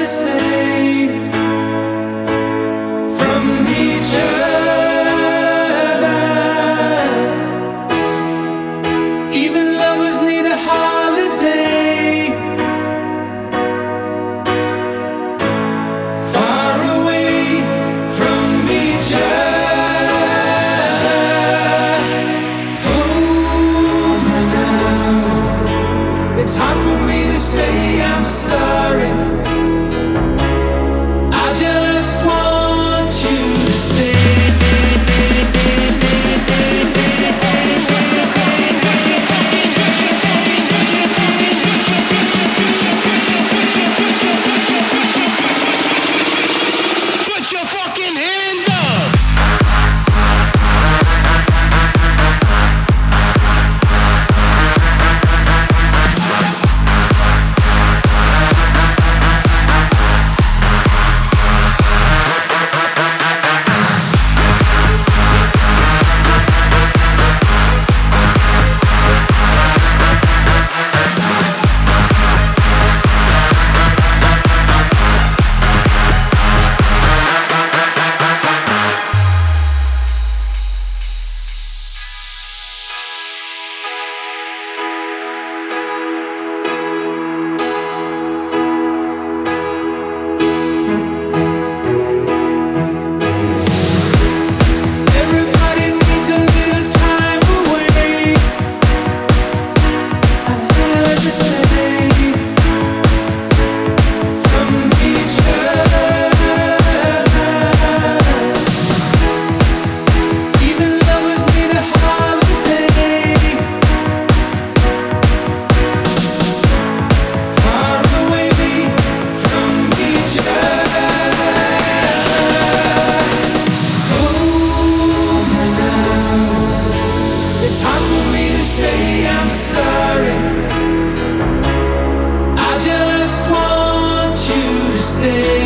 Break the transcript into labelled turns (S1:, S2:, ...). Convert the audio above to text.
S1: to say from each other. Even lovers need a holiday. Far away from each other. Home now. It's hard for me to say I'm sorry. I just want you to stay.
S2: Put your fucking hands up!
S1: Everybody needs a little time away. I had to say from each other. Even lovers need a holiday. Far away from each other. It's hard for me to say I'm sorry. I just want you to stay.